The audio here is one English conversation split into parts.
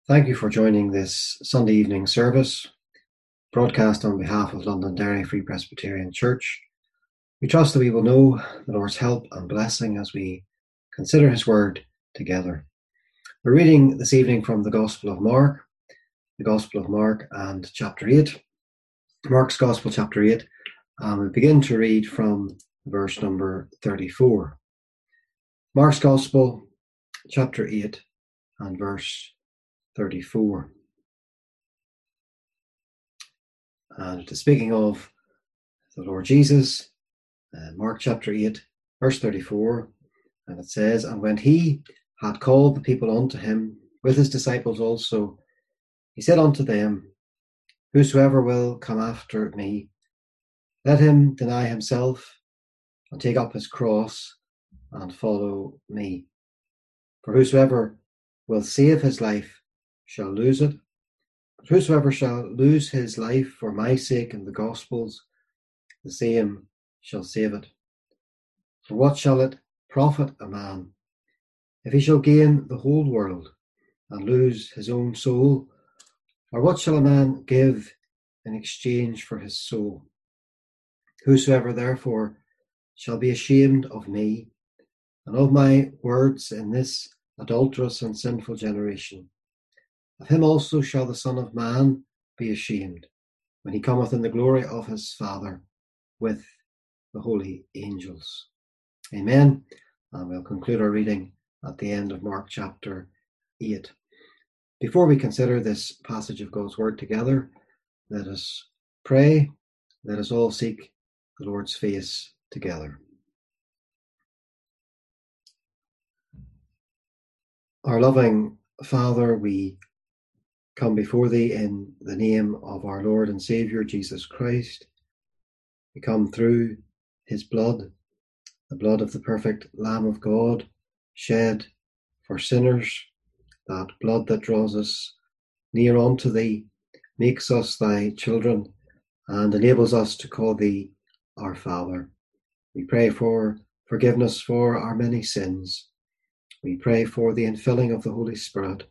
Thank you for joining this Sunday evening service, broadcast on behalf of Londonderry Free Presbyterian Church. We trust that we will know the Lord's help and blessing as we consider His Word together. We're reading this evening from the Gospel of Mark and chapter 8. Mark's Gospel, chapter 8, and we begin to read from verse number 34. Mark's Gospel, chapter 8, and verse 34. And it is speaking of the Lord Jesus, Mark chapter 8, verse 34, and it says, "And when he had called the people unto him, with his disciples also, he said unto them, Whosoever will come after me, let him deny himself, and take up his cross, and follow me. For whosoever will save his life shall lose it, but whosoever shall lose his life for my sake and the gospel's, the same shall save it. For what shall it profit a man, if he shall gain the whole world, and lose his own soul? Or what shall a man give in exchange for his soul? Whosoever therefore shall be ashamed of me, and of my words in this adulterous and sinful generation, of him also shall the Son of Man be ashamed, when he cometh in the glory of his Father with the holy angels." Amen. And we'll conclude our reading at the end of Mark chapter 8. Before we consider this passage of God's Word together, let us pray. Let us all seek the Lord's face together. Our loving Father, we come before Thee in the name of our Lord and Saviour, Jesus Christ. We come through His blood, the blood of the perfect Lamb of God, shed for sinners, that blood that draws us near unto Thee, makes us Thy children, and enables us to call Thee our Father. We pray for forgiveness for our many sins. We pray for the infilling of the Holy Spirit.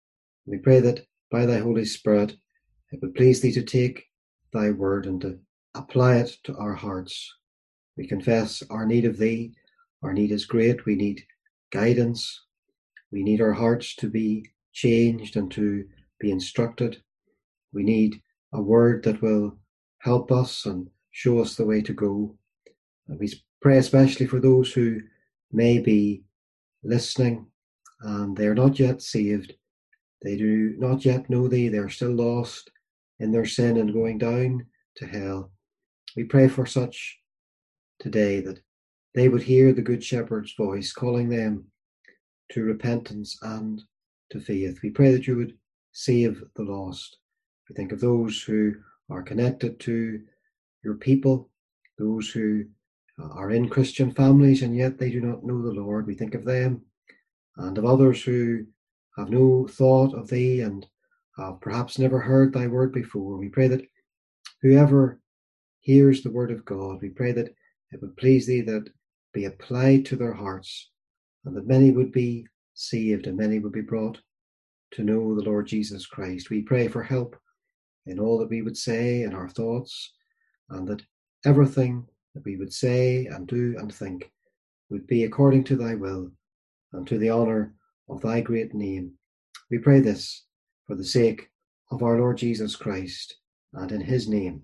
We pray that by Thy Holy Spirit it would please Thee to take Thy word and to apply it to our hearts. We confess our need of Thee. Our need is great. We need guidance. We need our hearts to be changed and to be instructed. We need a word that will help us and show us the way to go. And we pray especially for those who may be listening and they are not yet saved. They do not yet know Thee. They are still lost in their sin and going down to hell. We pray for such today, that they would hear the Good Shepherd's voice calling them to repentance and to faith. We pray that You would save the lost. We think of those who are connected to Your people, those who are in Christian families and yet they do not know the Lord. We think of them, and of others who have no thought of Thee and have perhaps never heard Thy word before. We pray that whoever hears the word of God, we pray that it would please Thee that be applied to their hearts, and that many would be saved and many would be brought to know the Lord Jesus Christ. We pray for help in all that we would say in our thoughts, and that everything that we would say and do and think would be according to Thy will and to the honour of Thy great name. We pray this for the sake of our Lord Jesus Christ, and in His name.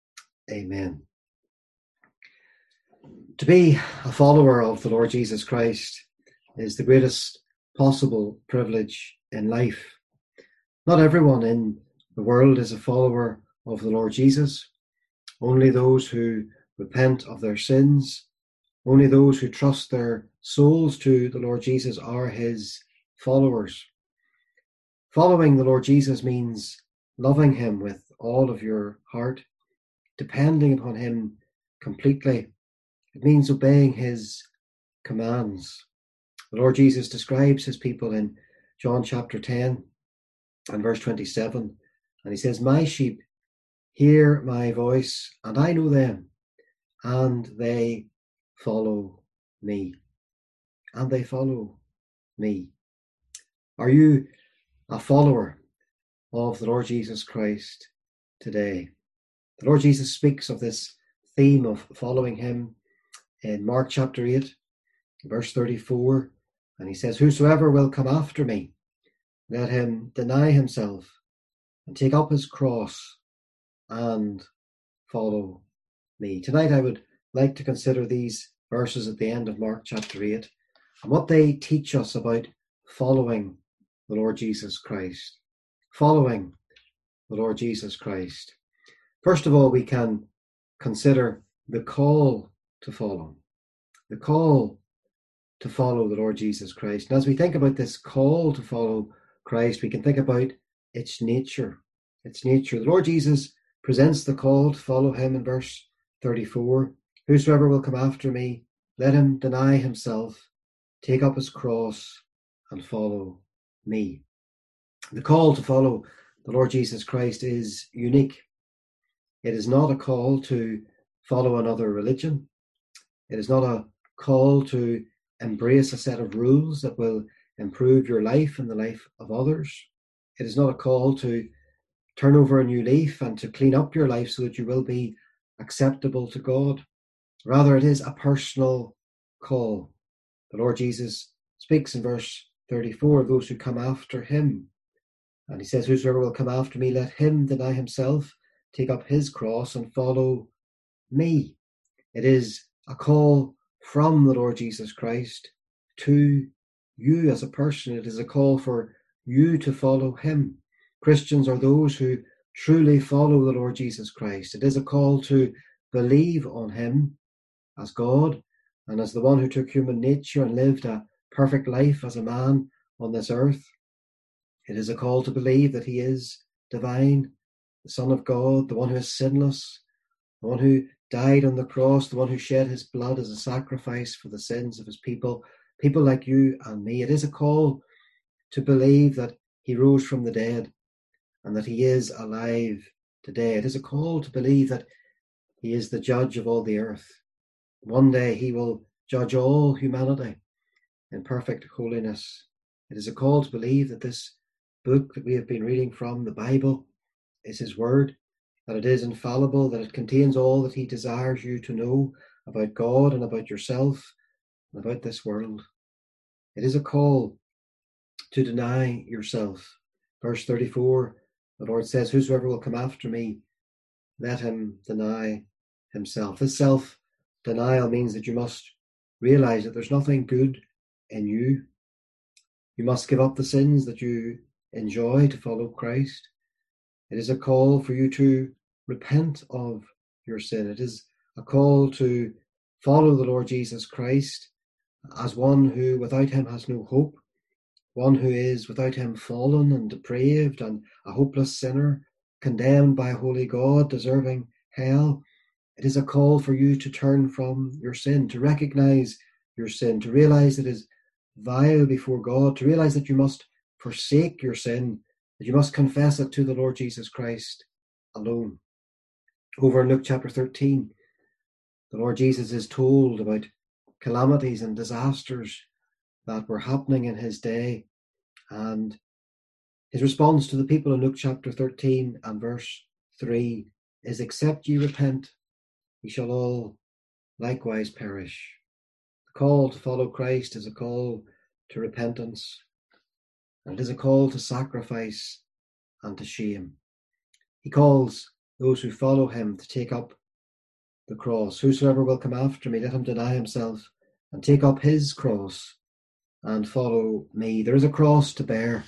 Amen. To be a follower of the Lord Jesus Christ is the greatest possible privilege in life. Not everyone in the world is a follower of the Lord Jesus. Only those who repent of their sins, only those who trust their souls to the Lord Jesus are His followers. Following the Lord Jesus means loving Him with all of your heart, depending upon Him completely. It means obeying His commands. The Lord Jesus describes His people in John chapter 10 and verse 27, and He says, "My sheep hear my voice, and I know them, and they follow me." And they follow me. Are you a follower of the Lord Jesus Christ today. The Lord Jesus speaks of this theme of following him in Mark chapter 8, verse 34, and he says, "Whosoever will come after me, let him deny himself and take up his cross and follow me." Tonight I would like to consider these verses at the end of Mark chapter 8 and what they teach us about following the Lord Jesus Christ. Following the Lord Jesus Christ. First of all, we can consider the call to follow. The call to follow the Lord Jesus Christ. And as we think about this call to follow Christ, we can think about its nature. Its nature. The Lord Jesus presents the call to follow him in verse 34. "Whosoever will come after me, let him deny himself, take up his cross, and follow me." The call to follow the Lord Jesus Christ is unique. It is not a call to follow another religion. It is not a call to embrace a set of rules that will improve your life and the life of others. It is not a call to turn over a new leaf and to clean up your life so that you will be acceptable to God. Rather, it is a personal call. The Lord Jesus speaks in verse 34 of those who come after him. And he says, "Whosoever will come after me, let him deny himself, take up his cross, and follow me." It is a call from the Lord Jesus Christ to you as a person. It is a call for you to follow him. Christians are those who truly follow the Lord Jesus Christ. It is a call to believe on him as God and as the one who took human nature and lived a perfect life as a man on this earth. It is a call to believe that he is divine, the Son of God, the one who is sinless, the one who died on the cross, the one who shed his blood as a sacrifice for the sins of his people, people like you and me. It is a call to believe that he rose from the dead and that he is alive today. It is a call to believe that he is the judge of all the earth. One day he will judge all humanity in perfect holiness. It is a call to believe that this book that we have been reading from, the Bible, is his word, that it is infallible, that it contains all that he desires you to know about God and about yourself and about this world. It is a call to deny yourself. Verse 34, the Lord says, "Whosoever will come after me, let him deny himself." This self-denial means that you must realize that there's nothing good in you. You must give up the sins that you enjoy to follow Christ. It is a call for you to repent of your sin. It is a call to follow the Lord Jesus Christ as one who without him has no hope, one who is without him fallen and depraved and a hopeless sinner, condemned by a holy God, deserving hell. It is a call for you to turn from your sin, to recognize your sin, to realize it is vile before God, to realize that you must forsake your sin, that you must confess it to the Lord Jesus Christ alone. Over in Luke chapter 13, the Lord Jesus is told about calamities and disasters that were happening in his day, and his response to the people in Luke chapter 13 and verse 3 is, "Except ye repent, ye shall all likewise perish." The call to follow Christ is a call to repentance, and it is a call to sacrifice and to shame. He calls those who follow him to take up the cross. "Whosoever will come after me, let him deny himself and take up his cross and follow me." There is a cross to bear.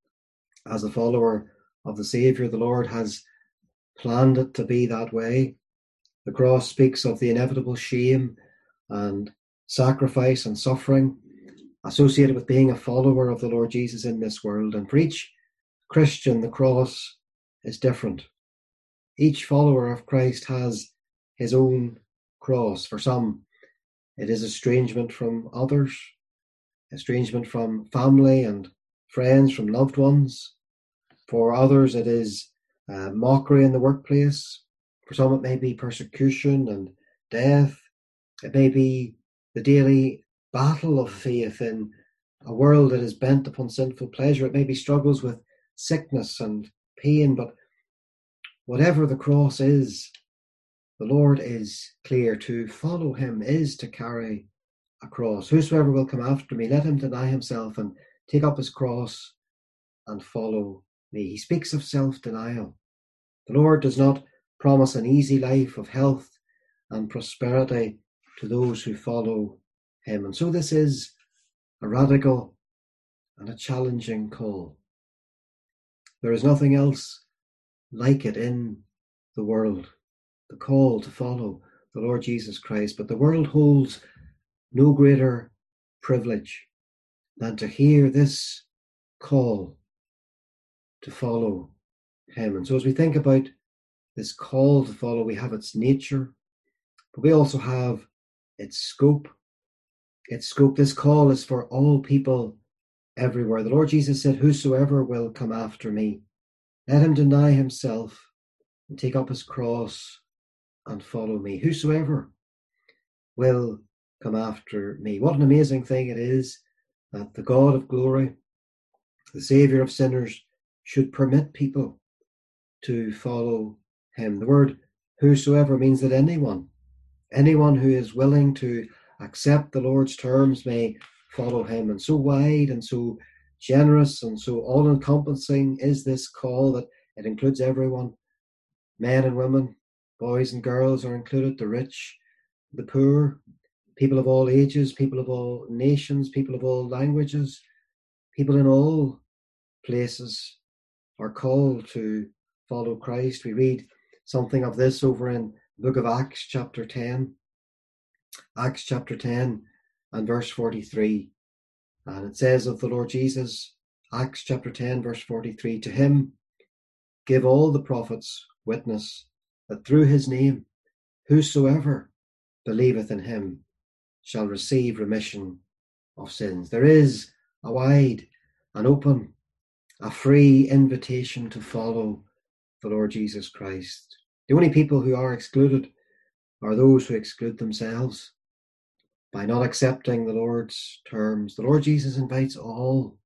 As a follower of the Saviour, the Lord has planned it to be that way. The cross speaks of the inevitable shame and sacrifice and suffering associated with being a follower of the Lord Jesus in this world. And for each Christian, the cross is different. Each follower of Christ has his own cross. For some, it is estrangement from others, estrangement from family and friends, from loved ones. For others, it is mockery in the workplace. For some, it may be persecution and death. It may be the daily battle of faith in a world that is bent upon sinful pleasure. It may be struggles with sickness and pain, but whatever the cross is, the Lord is clear. To follow him is to carry a cross. Whosoever will come after me, let him deny himself and take up his cross and follow me. He speaks of self-denial. The Lord does not promise an easy life of health and prosperity to those who follow him. And so this is a radical and a challenging call. There is nothing else like it in the world, the call to follow the Lord Jesus Christ. But the world holds no greater privilege than to hear this call to follow him. And so as we think about this call to follow, we have its nature, but we also have its scope. Its scope, this call is for all people everywhere. The Lord Jesus said, whosoever will come after me, let him deny himself and take up his cross and follow me. Whosoever will come after me. What an amazing thing it is that the God of glory, the Saviour of sinners, should permit people to follow him. The word whosoever means that anyone who is willing to accept the Lord's terms may follow him. And so wide and so generous and so all-encompassing is this call that it includes everyone. Men and women, boys and girls are included, the rich, the poor, people of all ages, people of all nations, people of all languages, people in all places are called to follow Christ. We read something of this over in the book of Acts chapter 10. Acts chapter 10 and verse 43. And it says of the Lord Jesus, Acts chapter 10 verse 43, to him give all the prophets witness that through his name whosoever believeth in him shall receive remission of sins. There is a wide and open, a free invitation to follow the Lord Jesus Christ. The only people who are excluded are those who exclude themselves by not accepting the Lord's terms. The Lord Jesus invites all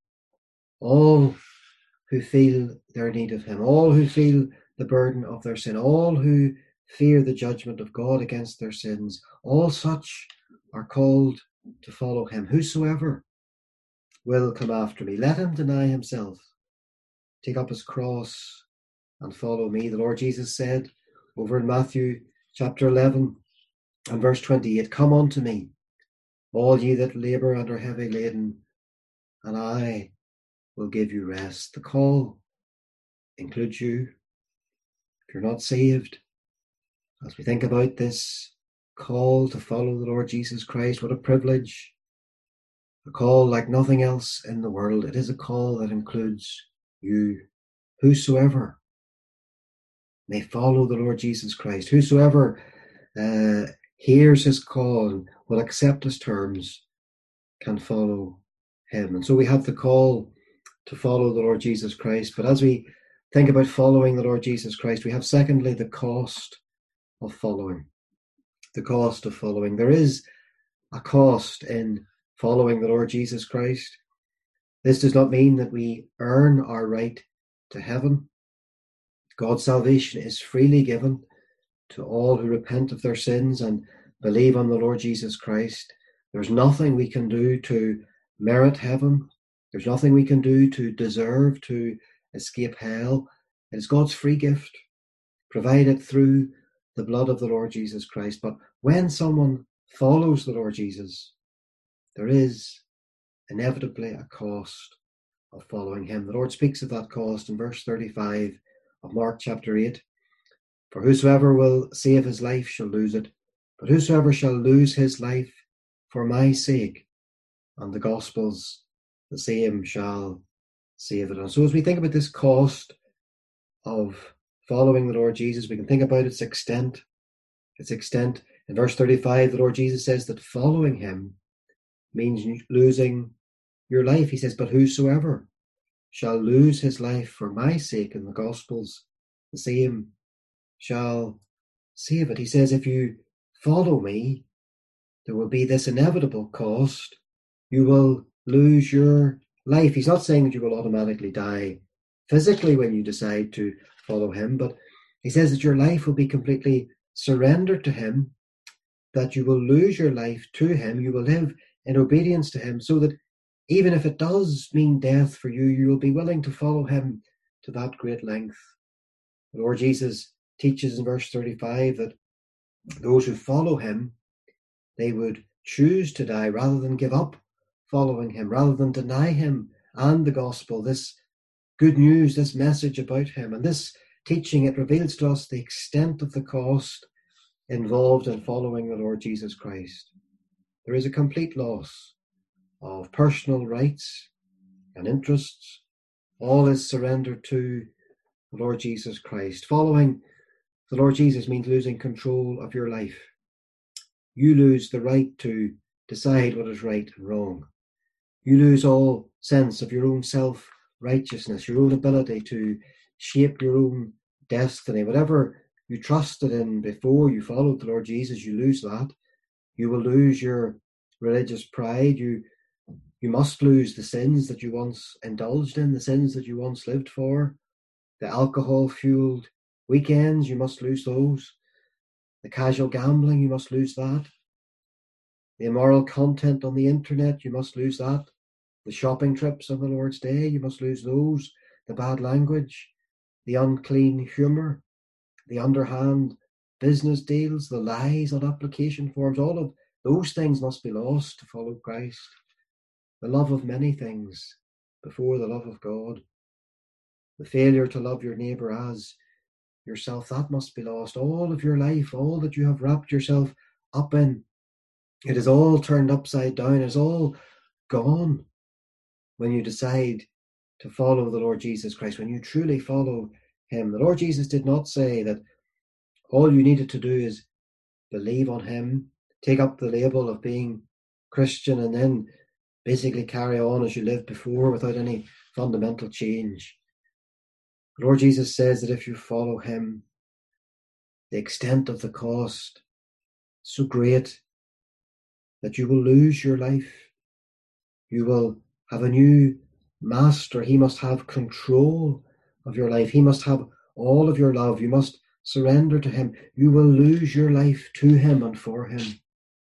who feel their need of him, all who feel the burden of their sin, all who fear the judgment of God against their sins. All such are called to follow him. Whosoever will come after me, let him deny himself, take up his cross and follow me. The Lord Jesus said over in Matthew chapter 11 and verse 28, come unto me, all ye that labour and are heavy laden, and I will give you rest. The call includes you. If you're not saved, as we think about this call to follow the Lord Jesus Christ, what a privilege. A call like nothing else in the world. It is a call that includes you. Whosoever may follow the Lord Jesus Christ, whosoever hears his call and will accept his terms, can follow him. And so we have the call to follow the Lord Jesus Christ. But as we think about following the Lord Jesus Christ, we have secondly the cost of following. The cost of following. There is a cost in following the Lord Jesus Christ. This does not mean that we earn our right to heaven. God's salvation is freely given to all who repent of their sins and believe on the Lord Jesus Christ. There's nothing we can do to merit heaven. There's nothing we can do to deserve to escape hell. It is God's free gift, provided through the blood of the Lord Jesus Christ. But when someone follows the Lord Jesus, there is inevitably a cost of following him. The Lord speaks of that cost in verse 35 of Mark chapter 8. For whosoever will save his life shall lose it, but whosoever shall lose his life for my sake and the gospel's, the same shall save it. And so as we think about this cost of following the Lord Jesus, we can think about its extent. Its extent. In verse 35, the Lord Jesus says that following him means losing your life. He says, but whosoever shall lose his life for my sake and the gospel's, the same shall save it. He says, if you follow me, there will be this inevitable cost. You will lose your life. He's not saying that you will automatically die physically when you decide to follow him, but he says that your life will be completely surrendered to him, that you will lose your life to him, you will live in obedience to him, so that even if it does mean death for you, you will be willing to follow him to that great length. The Lord Jesus teaches in verse 35 that those who follow him, they would choose to die rather than give up following him, rather than deny him and the gospel, this good news, this message about him. And this teaching, it reveals to us the extent of the cost involved in following the Lord Jesus Christ. There is a complete loss of personal rights and interests. All is surrendered to the Lord Jesus Christ. Following the Lord Jesus means losing control of your life. You lose the right to decide what is right and wrong. You lose all sense of your own self-righteousness, your own ability to shape your own destiny. Whatever you trusted in before you followed the Lord Jesus, you lose that. You will lose your religious pride. You must lose the sins that you once indulged in, the sins that you once lived for. The alcohol-fueled weekends, you must lose those. The casual gambling, you must lose that. The immoral content on the internet, you must lose that. The shopping trips on the Lord's Day, you must lose those. The bad language, the unclean humour, the underhand business deals, the lies on application forms, all of those things must be lost to follow Christ. The love of many things before the love of God. The failure to love your neighbour as yourself, that must be lost. All of your life, all that you have wrapped yourself up in, it is all turned upside down. It is all gone when you decide to follow the Lord Jesus Christ, when you truly follow him. The Lord Jesus did not say that all you needed to do is believe on him, take up the label of being Christian, and then basically carry on as you lived before without any fundamental change. The Lord Jesus says that if you follow him, the extent of the cost is so great that you will lose your life. You will have a new master. He must have control of your life. He must have all of your love. You must surrender to him. You will lose your life to him and for him.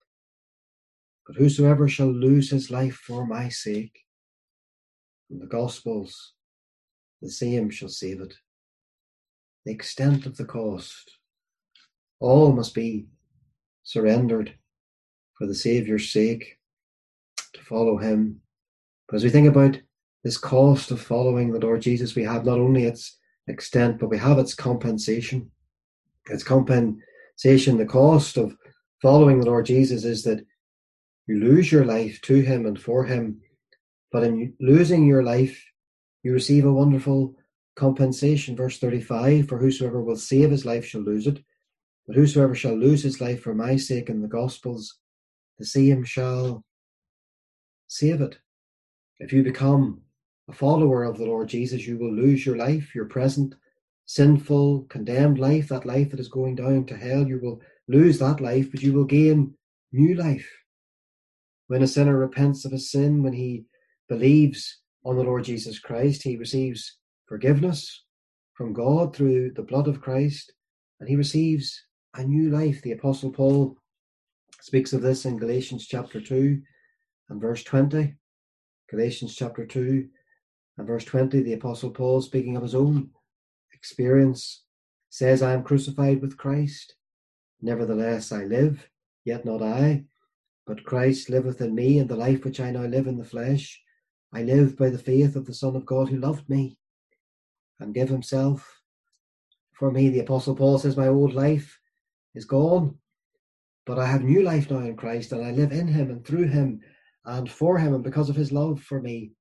But whosoever shall lose his life for my sake, in the Gospels, the same shall save it. The extent of the cost, all must be surrendered for the Saviour's sake, to follow him. But as we think about this cost of following the Lord Jesus, we have not only its extent, but we have its compensation. Its compensation, the cost of following the Lord Jesus, is that you lose your life to him and for him. But in losing your life, you receive a wonderful compensation. Verse 35, for whosoever will save his life shall lose it, but whosoever shall lose his life for my sake in the Gospels, the same shall save it. If you become a follower of the Lord Jesus, you will lose your life, your present sinful, condemned life, that life that is going down to hell. You will lose that life, but you will gain new life. When a sinner repents of his sin, when he believes on the Lord Jesus Christ, he receives forgiveness from God through the blood of Christ, and he receives a new life. The Apostle Paul speaks of this in Galatians chapter 2 and verse 20. Galatians chapter 2 and verse 20, the Apostle Paul, speaking of his own experience, says, I am crucified with Christ. Nevertheless I live, yet not I, but Christ liveth in me, and the life which I now live in the flesh, I live by the faith of the Son of God who loved me and gave himself for me. The Apostle Paul says, my old life is gone, but I have new life now in Christ, and I live in him and through him and for him, and because of his love for me.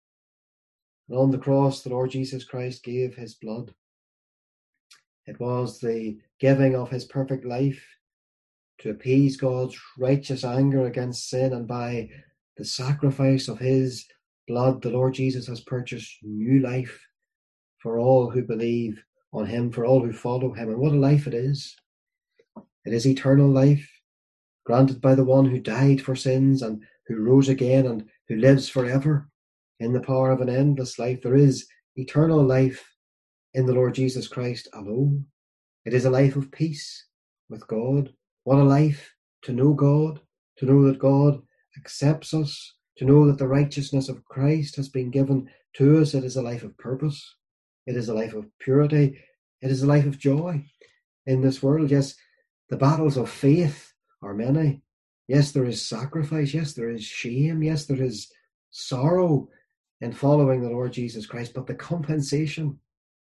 And on the cross, the Lord Jesus Christ gave his blood. It was the giving of his perfect life to appease God's righteous anger against sin, and by the sacrifice of his blood, the Lord Jesus has purchased new life for all who believe on him, for all who follow him. And what a life it is! It is eternal life, granted by the one who died for sins and who rose again and who lives forever in the power of an endless life. There is eternal life in the Lord Jesus Christ alone. It is a life of peace with God. What a life to know God, to know that God accepts us, to know that the righteousness of Christ has been given to us. It is a life of purpose. It is a life of purity. It is a life of joy in this world. Yes, the battles of faith are many. Yes, there is sacrifice. Yes, there is shame. Yes, there is sorrow in following the Lord Jesus Christ. But the compensation,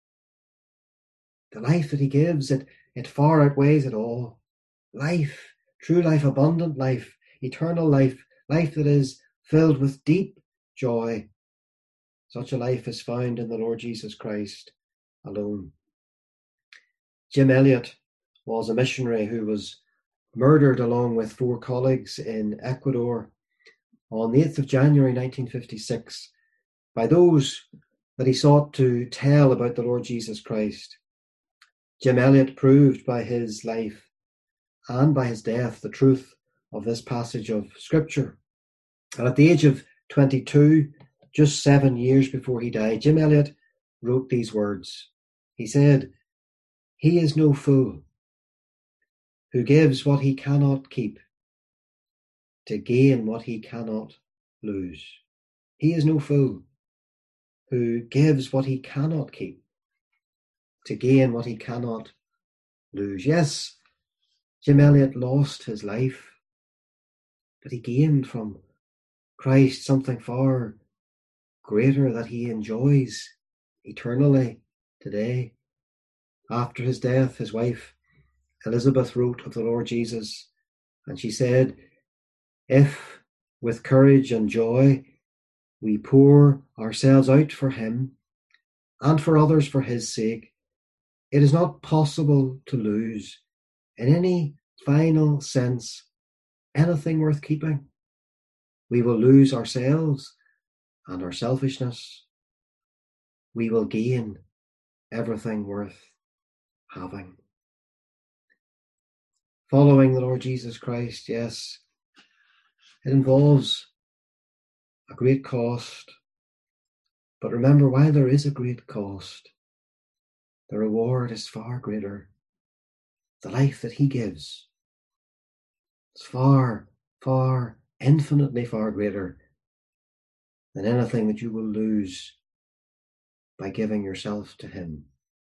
the life that he gives, it far outweighs it all. Life, true life, abundant life, eternal life, life that is filled with deep joy. Such a life is found in the Lord Jesus Christ alone. Jim Elliot was a missionary who was murdered along with 4 colleagues in Ecuador on the 8th of January 1956 by those that he sought to tell about the Lord Jesus Christ. Jim Elliot proved by his life and by his death the truth of this passage of Scripture. And at the age of 22, just 7 years before he died, Jim Elliot wrote these words. He said, "He is no fool who gives what he cannot keep to gain what he cannot lose." He is no fool who gives what he cannot keep to gain what he cannot lose. Yes, Jim Elliot lost his life, but he gained from Christ something far greater that he enjoys eternally today. After his death, his wife Elizabeth wrote of the Lord Jesus, and she said, "If with courage and joy we pour ourselves out for him and for others for his sake, it is not possible to lose, in any final sense, anything worth keeping. We will lose ourselves and our selfishness. We will gain everything worth having." Following the Lord Jesus Christ, yes, it involves a great cost. But remember, while there is a great cost, the reward is far greater. The life that he gives is far, far, infinitely far greater than anything that you will lose by giving yourself to him.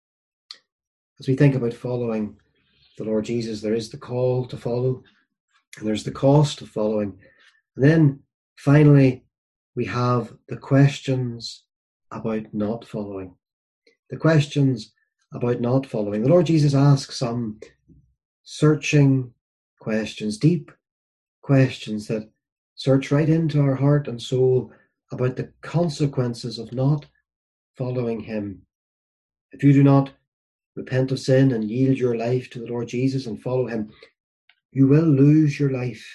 As we think about following the Lord Jesus, there is the call to follow, and there's the cost of following. And then finally, we have the questions about not following. The questions about not following. The Lord Jesus asks some searching questions, deep questions that search right into our heart and soul about the consequences of not following him. If you do not repent of sin and yield your life to the Lord Jesus and follow him, you will lose your life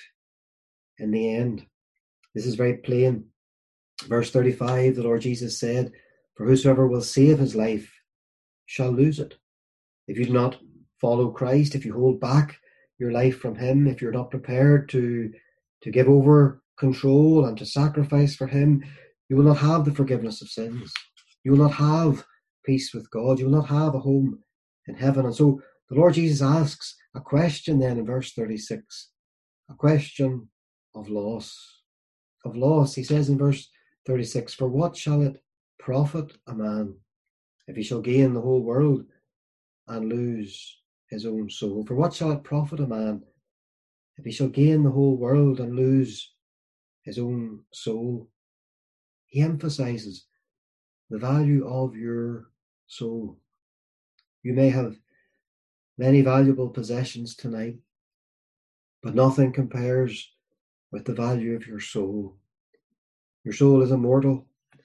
in the end. This is very plain. Verse 35, the Lord Jesus said, "For whosoever will save his life shall lose it." If you do not follow Christ, if you hold back your life from him, if you're not prepared to give over control and to sacrifice for him, you will not have the forgiveness of sins. You will not have peace with God. You will not have a home in heaven. And so the Lord Jesus asks a question then in verse 36, a question of loss. Of loss. He says in verse 36, "For what shall it profit a man if he shall gain the whole world and lose his own soul? For what shall it profit a man if he shall gain the whole world and lose his own soul?" He emphasizes the value of your soul. You may have many valuable possessions tonight, but nothing compares with the value of your soul. Your soul is immortal.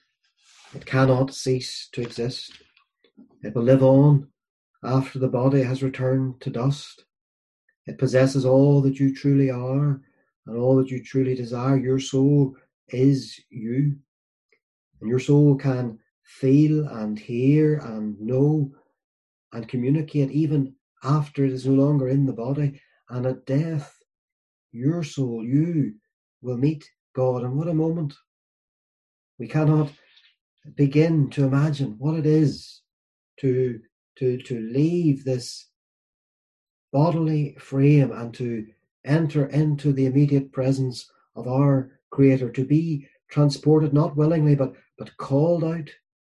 It cannot cease to exist. It will live on after the body has returned to dust. It possesses all that you truly are and all that you truly desire. Your soul is you. And your soul can feel and hear and know and communicate even after it is no longer in the body. And at death, your soul, you will meet God. And what a moment. We cannot begin to imagine what it is to leave this bodily frame and to enter into the immediate presence of our Creator, to be transported not willingly but called out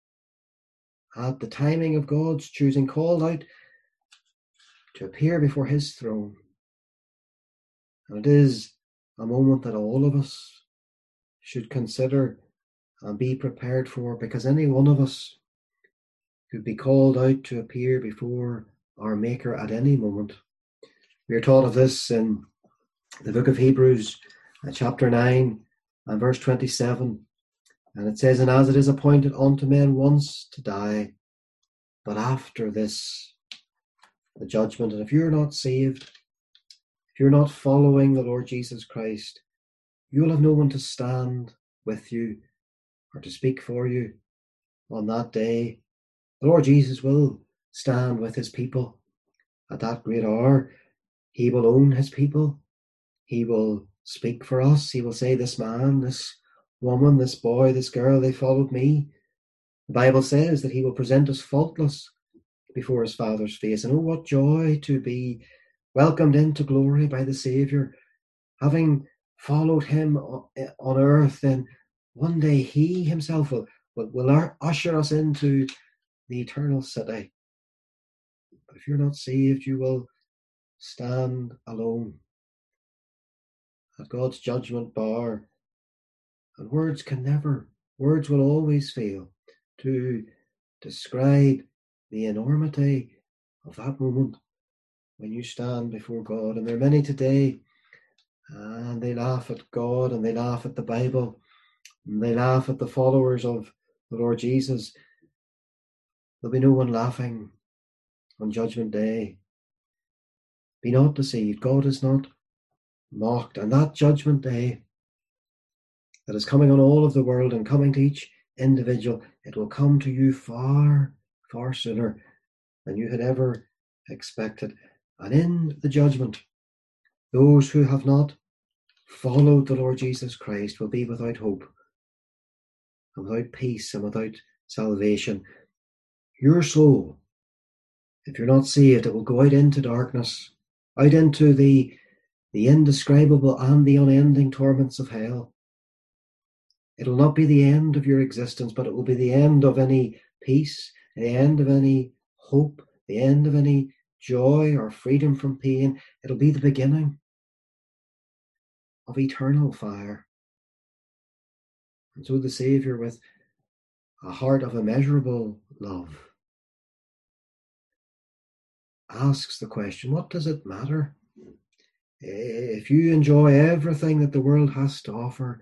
at the timing of God's choosing, called out to appear before His throne. And it is a moment that all of us should consider and be prepared for, because any one of us could be called out to appear before our Maker at any moment. We are taught of this in the book of Hebrews, chapter 9 and verse 27. And it says, "And as it is appointed unto men once to die, but after this, the judgment." And if you're not saved, if you're not following the Lord Jesus Christ, you'll have no one to stand with you or to speak for you on that day. The Lord Jesus will stand with His people at that great hour. He will own His people. He will speak for us. He will say, "This man, this woman, this boy, this girl, they followed me." The Bible says that He will present us faultless before His Father's face. And oh, what joy to be welcomed into glory by the Saviour, having followed Him on earth. Then one day He Himself will usher us into the eternal city. But if you're not saved, you will stand alone at God's judgment bar. And words will always fail to describe the enormity of that moment when you stand before God. And there are many today, and they laugh at God, and they laugh at the Bible, and they laugh at the followers of the Lord Jesus. There'll be no one laughing on Judgment Day. Be not deceived. God is not mocked. And that Judgment Day that is coming on all of the world and coming to each individual, it will come to you far, far sooner than you had ever expected. And in the judgment, those who have not followed the Lord Jesus Christ will be without hope and without peace and without salvation. Your soul, if you're not saved, it will go out into darkness, out into the indescribable and the unending torments of hell. It'll not be the end of your existence, but it will be the end of any peace, the end of any hope, the end of any joy or freedom from pain. It'll be the beginning of eternal fire. And so the Saviour, with a heart of immeasurable love, asks the question, what does it matter if you enjoy everything that the world has to offer,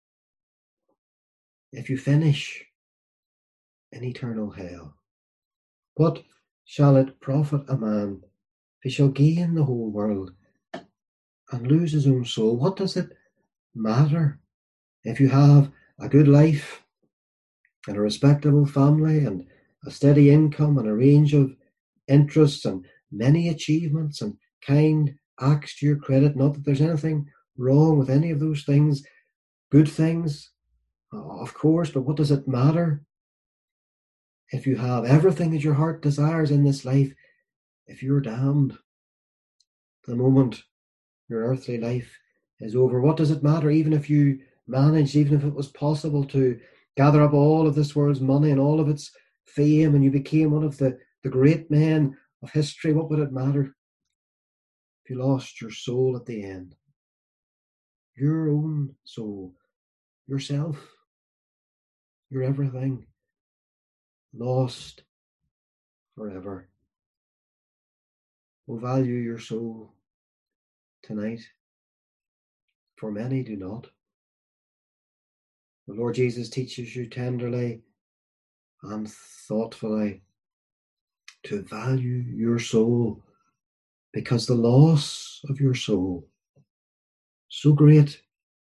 if you finish in eternal hell? What shall it profit a man if he shall gain the whole world and lose his own soul? What does it matter if you have a good life and a respectable family and a steady income and a range of interests and many achievements and kind acts to your credit? Not that there's anything wrong with any of those things, good things, of course, but what does it matter if you have everything that your heart desires in this life, if you're damned the moment your earthly life is over? What does it matter even if you managed, even if it was possible to gather up all of this world's money and all of its fame and you became one of the great men of history? What would it matter if you lost your soul at the end? Your own soul, yourself, your everything, lost forever. Oh, value your soul tonight, for many do not. The Lord Jesus teaches you tenderly and thoughtfully to value your soul, because the loss of your soul, so great,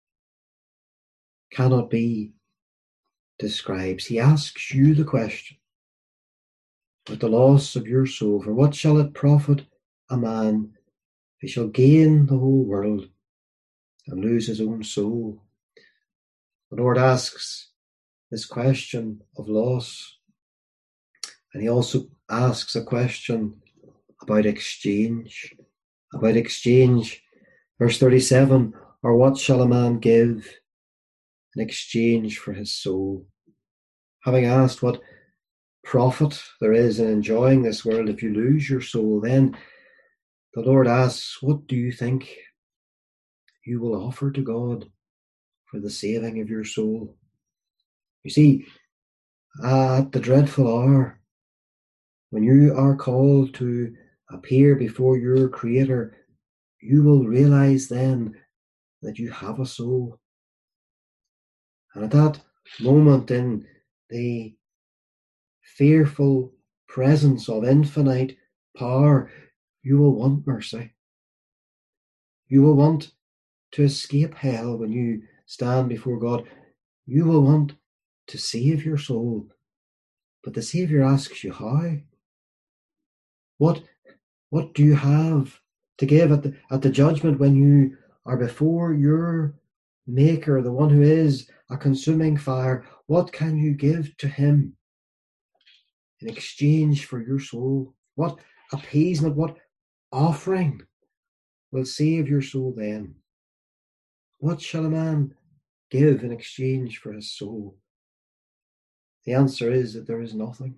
cannot be described. He asks you the question, with the loss of your soul, for what shall it profit a man if he shall gain the whole world and lose his own soul? The Lord asks this question of loss. And he also asks a question about exchange. About exchange. Verse 37, or what shall a man give in exchange for his soul? Having asked what profit there is in enjoying this world if you lose your soul, then the Lord asks, what do you think you will offer to God for the saving of your soul? You see, at the dreadful hour, when you are called to appear before your Creator, you will realize then that you have a soul. And at that moment, in the fearful presence of infinite power, you will want mercy. You will want to escape hell when you stand before God. You will want to save your soul. But the Saviour asks you how. What do you have to give at the judgment when you are before your Maker, the one who is a consuming fire? What can you give to him in exchange for your soul? What appeasement, what offering will save your soul then? What shall a man give in exchange for his soul? The answer is that there is nothing.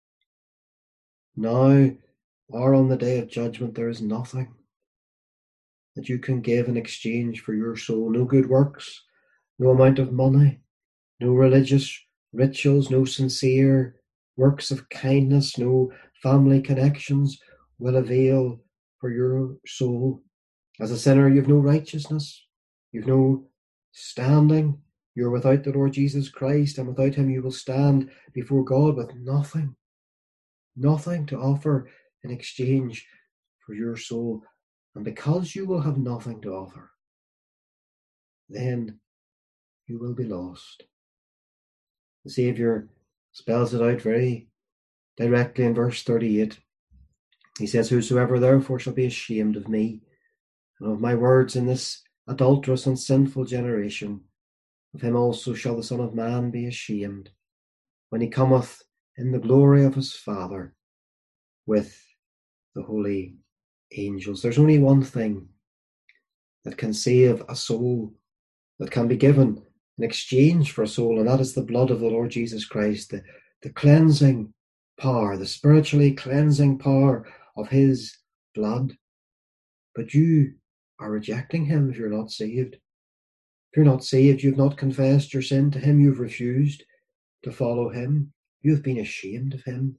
Now, or on the day of judgment, there is nothing that you can give in exchange for your soul. No good works, no amount of money, no religious rituals, no sincere works of kindness, no family connections will avail for your soul. As a sinner, you have no righteousness, you have no standing. You're without the Lord Jesus Christ, and without him you will stand before God with nothing to offer in exchange for your soul. And because you will have nothing to offer, then you will be lost. The Saviour spells it out very directly in verse 38. He says, whosoever therefore shall be ashamed of me and of my words in this adulterous and sinful generation, of him also shall the Son of Man be ashamed, when he cometh in the glory of his Father with the holy angels. There's only one thing that can save a soul, that can be given in exchange for a soul, and that is the blood of the Lord Jesus Christ, the cleansing power, the spiritually cleansing power of his blood. But you are rejecting him if you're not saved. If you're not saved, you've not confessed your sin to him, you've refused to follow him, you've been ashamed of him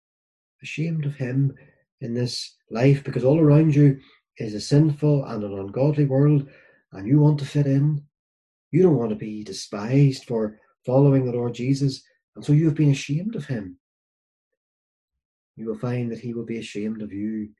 in this life, because all around you is a sinful and an ungodly world, and you want to fit in. You don't want to be despised for following the Lord Jesus, and so you've been ashamed of him. You will find that he will be ashamed of you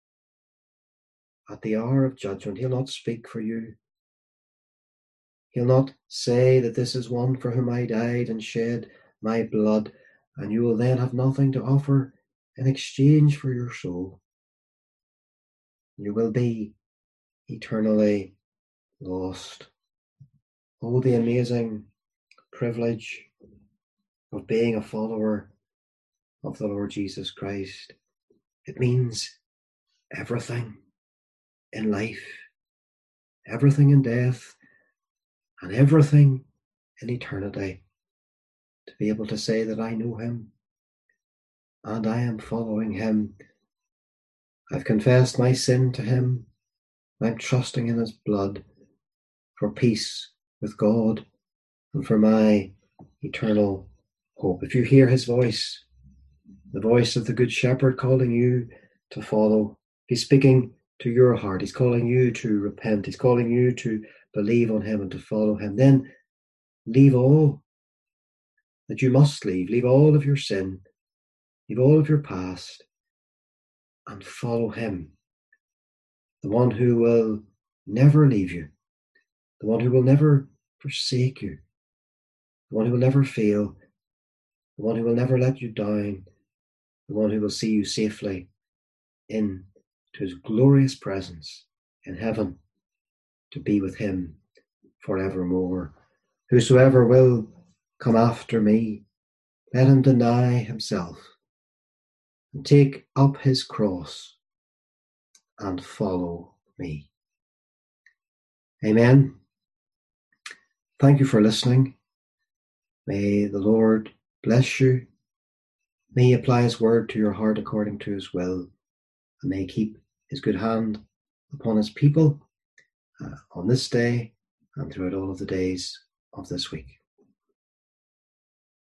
at the hour of judgment. He'll not speak for you. He'll not say that this is one for whom I died and shed my blood, and you will then have nothing to offer in exchange for your soul. You will be eternally lost. Oh, the amazing privilege of being a follower of the Lord Jesus Christ. It means everything in life, everything in death, and everything in eternity. To be able to say that I know him and I am following him. I've confessed my sin to him. I'm trusting in his blood for peace with God and for my eternal hope. If you hear his voice, the voice of the Good Shepherd calling you to follow, he's speaking to your heart. He's calling you to repent. He's calling you to believe on him and to follow him. Then leave all that you must leave. Leave all of your sin. Leave all of your past and follow him. The one who will never leave you. The one who will never forsake you. The one who will never fail. The one who will never let you down. The one who will see you safely into his glorious presence in heaven to be with him forevermore. Whosoever will come after me, let him deny himself and take up his cross and follow me. Amen. Thank you for listening. May the Lord bless you. May he apply his word to your heart according to his will, and may he keep his good hand upon his people on this day and throughout all of the days of this week.